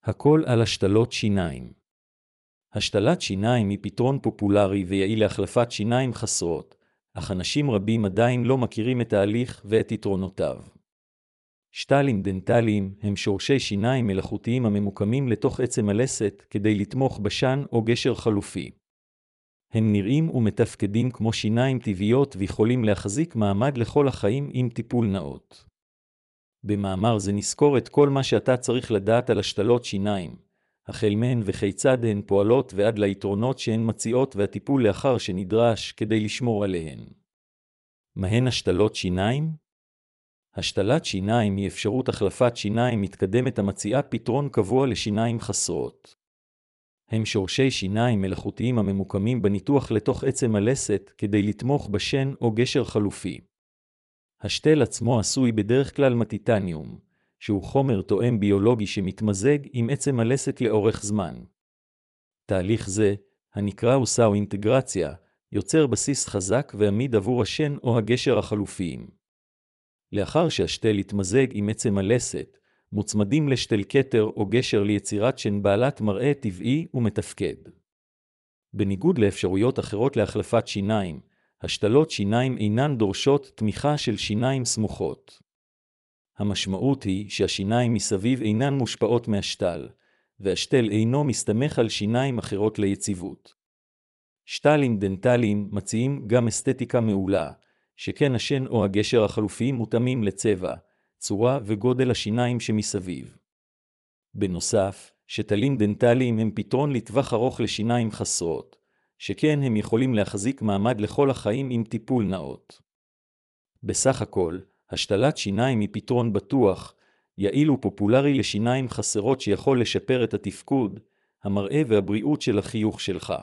הכל על השתלות שיניים. השתלת שיניים היא פתרון פופולרי ויעיל להחלפת שיניים חסרות, אך אנשים רבים עדיין לא מכירים את ההליך ואת יתרונותיו. שתלים דנטליים הם שורשי שיניים מלאכותיים הממוקמים לתוך עצם הלסת כדי לתמוך בשן או גשר חלופי. הם נראים ומתפקדים כמו שיניים טבעיות ויכולים להחזיק מעמד לכל החיים עם טיפול נאות. במאמר זה נזכור את כל מה שאתה צריך לדעת על השתלות שיניים, החל מהן וכיצד הן פועלות ועד ליתרונות שהן מציעות והטיפול לאחר שנדרש כדי לשמור עליהן. מהן השתלות שיניים? השתלת שיניים היא אפשרות החלפת שיניים מתקדמת המציעה פתרון קבוע לשיניים חסרות. הם שורשי שיניים מלאכותיים הממוקמים בניתוח לתוך עצם הלסת כדי לתמוך בשן או גשר חלופי. השתל עצמו עשוי בדרך כלל מטיטניום, שהוא חומר תואם ביולוגי שמתמזג עם עצם הלסת לאורך זמן. תהליך זה, הנקרא אינטגרציה, יוצר בסיס חזק ועמיד עבור השן או הגשר החלופיים. לאחר שהשתל יתמזג עם עצם הלסת, מוצמדים לשתל כתר או גשר ליצירת שן בעלת מראה טבעי ומתפקד. בניגוד לאפשרויות אחרות להחלפת שיניים, השתלות שיניים אינן דורשות תמיכה של שיניים סמוכות. המשמעות היא שהשיניים מסביב אינן מושפעות מהשתל, והשתל אינו מסתמך על שיניים אחרות ליציבות. שתלים דנטליים מציעים גם אסתטיקה מעולה, שכן השן או הגשר החלופיים מותאמים לצבע, צורה וגודל השיניים שמסביב. בנוסף, שתלים דנטליים הם פתרון לטווח ארוך לשיניים חסרות, שכן הם יכולים להחזיק מעמד לכל החיים עם טיפול נאות. בסך הכל, השתלת שיניים היא פתרון בטוח, יעיל ופופולרי לשיניים חסרות שיכול לשפר את התפקוד, המראה והבריאות של החיוך שלך.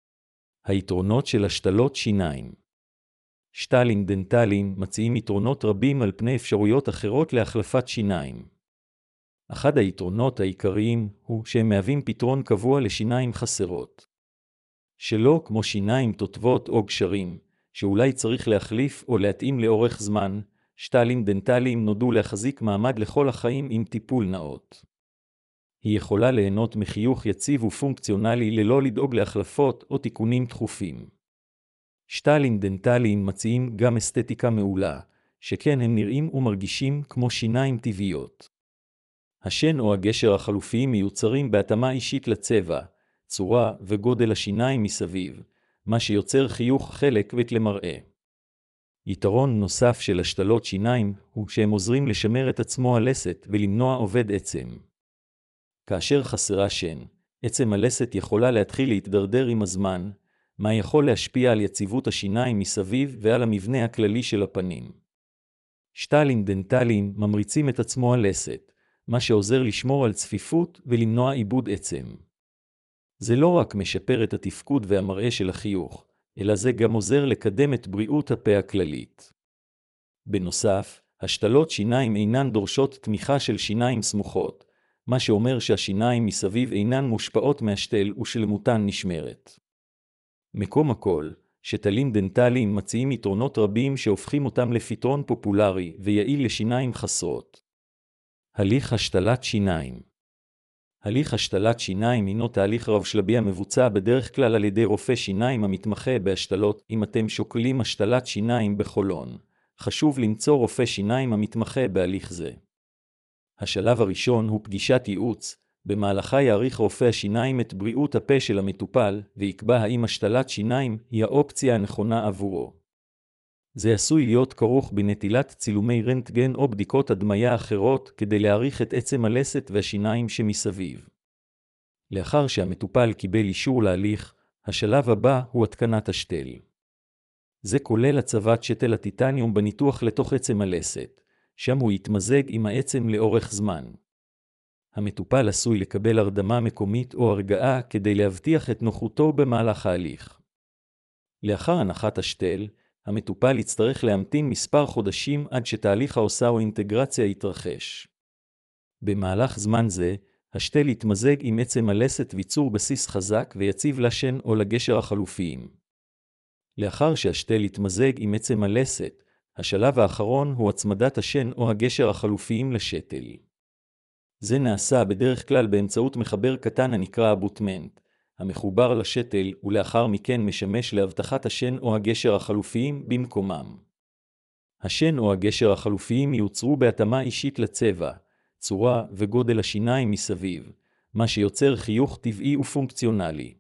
היתרונות של השתלות שיניים. שתלים דנטליים מציעים יתרונות רבים על פני אפשרויות אחרות להחלפת שיניים. אחד היתרונות העיקריים הוא שהם מהווים פתרון קבוע לשיניים חסרות. שלא כמו שיניים תותבות או גשרים, שאולי צריך להחליף או להתאים לאורך זמן, שתלים דנטליים נועדו להחזיק מעמד לכל החיים עם טיפול נאות. היא יכולה ליהנות מחיוך יציב ופונקציונלי ללא לדאוג להחלפות או תיקונים תכופים. שתלים דנטליים מציעים גם אסתטיקה מעולה, שכן הם נראים ומרגישים כמו שיניים טבעיות. השן או הגשר החלופיים מיוצרים בהתאמה אישית לצבע, צורה וגודל השיניים מסביב, מה שיוצר חיוך חלק למראה. יתרון נוסף של השתלות שיניים הוא שהם עוזרים לשמר את עצמו הלסת ולמנוע עובד עצם. כאשר חסרה שן, עצם הלסת יכולה להתחיל להתדרדר עם הזמן, מה יכול להשפיע על יציבות השיניים מסביב ועל המבנה הכללי של הפנים. שתלים דנטליים ממריצים את עצמו הלסת, מה שעוזר לשמור על צפיפות ולמנוע איבוד עצם. זה לא רק משפר את התפקוד והמראה של החיוך, אלא זה גם עוזר לקדם את בריאות הפה הכללית. בנוסף, השתלות שיניים אינן דורשות תמיכה של שיניים סמוכות, מה שאומר שהשיניים מסביב אינן מושפעות מהשתל ושלמותן נשמרת. מקום הכל, שתלים דנטליים מציעים יתרונות רבים שהופכים אותם לפתרון פופולרי ויעיל לשיניים חסרות. הליך השתלת שיניים. הליך השתלת שיניים הינו תהליך רב-שלבי המבוצע בדרך כלל על ידי רופא שיניים המתמחה בהשתלות. אם אתם שוקלים השתלת שיניים בחולון, חשוב למצוא רופא שיניים המתמחה בהליך זה. השלב הראשון הוא פגישת ייעוץ, במהלכה יעריך רופא השיניים את בריאות הפה של המטופל ויקבע האם השתלת שיניים היא האופציה הנכונה עבורו. זה עשוי להיות כרוך בנטילת צילומי רנטגן או בדיקות הדמיה אחרות כדי להעריך את עצם הלסת והשיניים שמסביב. לאחר שהמטופל קיבל אישור להליך, השלב הבא הוא התקנת השתל. זה כולל הצבת שתל הטיטניום בניתוח לתוך עצם הלסת, שם הוא יתמזג עם העצם לאורך זמן. המטופל עשוי לקבל הרדמה מקומית או הרגעה כדי להבטיח את נוחותו במהלך ההליך. לאחר הנחת השתל, המטופל יצטרך להמתין מספר חודשים עד שתהליך האינטגרציה יתרחש. במהלך זמן זה, השתל יתמזג עם עצם הלסת ויצור בסיס חזק ויציב לשן או לגשר החלופיים. לאחר שהשתל יתמזג עם עצם הלסת, השלב האחרון הוא הצמדת השן או הגשר החלופיים לשתל. זה נעשה בדרך כלל באמצעות מחבר קטן הנקרא אבוטמנט, המחובר לשתל ולאחר מכן משמש להבטחת השן או הגשר החלופיים במקומם. השן או הגשר החלופיים יוצרו בהתאמה אישית לצבע, צורה וגודל השיניים מסביב, מה שיוצר חיוך טבעי ופונקציונלי.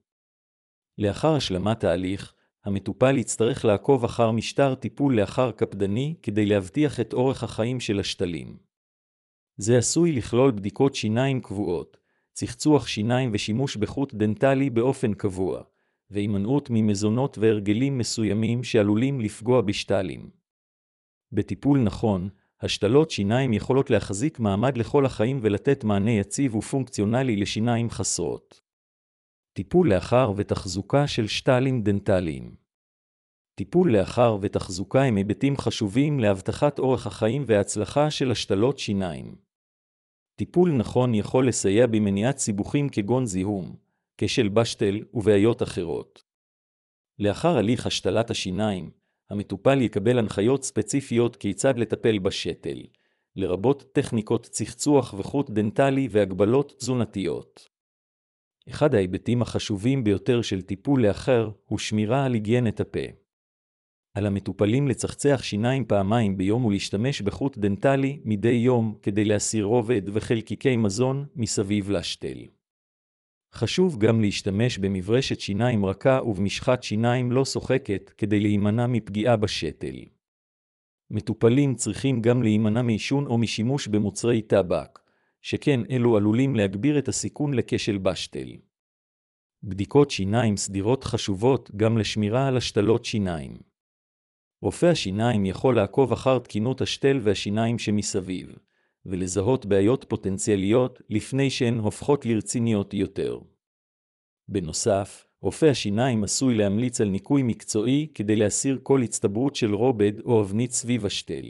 לאחר השלמת ההליך, המטופל יצטרך לעקוב אחר משטר טיפול לאחר קפדני כדי להבטיח את אורך החיים של השתלים. זה עשוי לכלול בדיקות שיניים קבועות, צחצוח שיניים ושימוש בחוט דנטלי באופן קבוע, והימנעות ממזונות והרגלים מסוימים שעלולים לפגוע בשתלים. בטיפול נכון, השתלות שיניים יכולות להחזיק מעמד לכל החיים ולתת מענה יציב ופונקציונלי לשיניים חסרות. טיפול לאחר ותחזוקה של שתלים דנטליים. טיפול לאחר ותחזוקה הם היבטים חשובים להבטחת אורך החיים וההצלחה של השתלות שיניים. טיפול נכון יכול לסייע במניעת סיבוכים כגון זיהום, כשל בשתל ובעיות אחרות. לאחר הליך השתלת השיניים, המטופל יקבל הנחיות ספציפיות כיצד לטפל בשתל, לרבות טכניקות צחצוח וחוט דנטלי והגבלות תזונתיות. אחד ההיבטים החשובים ביותר של טיפול לאחר הוא שמירה על היגיינת הפה. על המטופלים לצחצח שיניים פעמיים ביום ולהשתמש בחוט דנטלי מדי יום כדי להסיר רובד וחלקיקי מזון מסביב לשתל. חשוב גם להשתמש במברשת שיניים רכה ובמשחת שיניים לא שוחקת כדי להימנע מפגיעה בשתל. מטופלים צריכים גם להימנע מעישון או משימוש במוצרי טבק, שכן אלו עלולים להגביר את הסיכון לכשל בשתל. בדיקות שיניים סדירות חשובות גם לשמירה על השתלות שיניים. רופא השיניים יכול לעקוב אחר תקינות השתל והשיניים שמסביב, ולזהות בעיות פוטנציאליות לפני שהן הופכות לרציניות יותר. בנוסף, רופא השיניים עשוי להמליץ על ניקוי מקצועי כדי להסיר כל הצטברות של רובד או אבנית סביב השתל.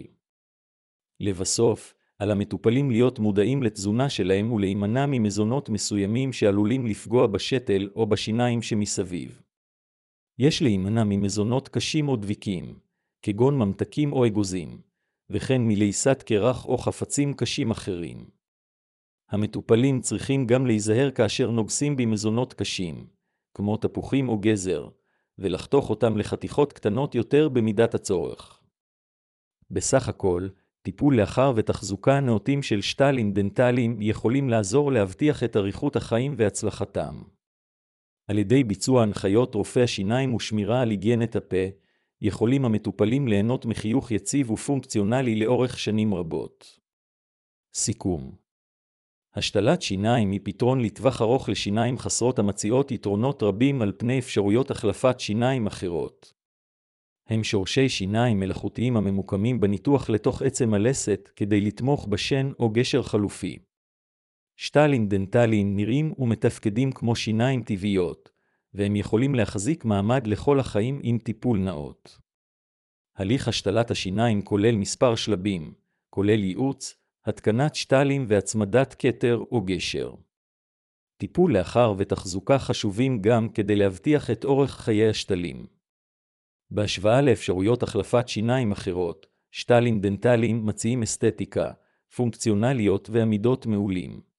לבסוף, על המטופלים להיות מודעים לתזונה שלהם ולהימנע ממזונות מסוימים שעלולים לפגוע בשתל או בשיניים שמסביב. יש להימנע ממזונות קשים או דביקים, כגון ממתקים או אגוזים, וכן מלעיסת קרח או חפצים קשים אחרים. המטופלים צריכים גם להיזהר כאשר נוגסים במזונות קשים, כמו תפוחים או גזר, ולחתוך אותם לחתיכות קטנות יותר במידת הצורך. בסך הכל, טיפול לאחר ותחזוקה נאותים של שתלים דנטליים יכולים לעזור להבטיח את אריכות החיים והצלחתם. על ידי ביצוע הנחיות רופא השיניים ושמירה על היגיינת הפה, יכולים המטופלים ליהנות מחיוך יציב ופונקציונלי לאורך שנים רבות. סיכום. השתלת שיניים היא פתרון לטווח ארוך לשיניים חסרות המציעות יתרונות רבים על פני אפשרויות החלפת שיניים אחרות. הם שורשי שיניים מלאכותיים הממוקמים בניתוח לתוך עצם הלסת כדי לתמוך בשן או גשר חלופי. שתלים דנטליים נראים ומתפקדים כמו שיניים טבעיות, והם יכולים להחזיק מעמד לכל החיים עם טיפול נאות. הליך השתלת השיניים כולל מספר שלבים, כולל ייעוץ, התקנת שתלים והצמדת כתר או גשר. טיפול לאחר ותחזוקה חשובים גם כדי להבטיח את אורך חיי השתלים. בהשוואה לאפשרויות החלפת שיניים אחרות, שתלים דנטליים מציעים אסתטיקה, פונקציונליות ועמידות מעולים.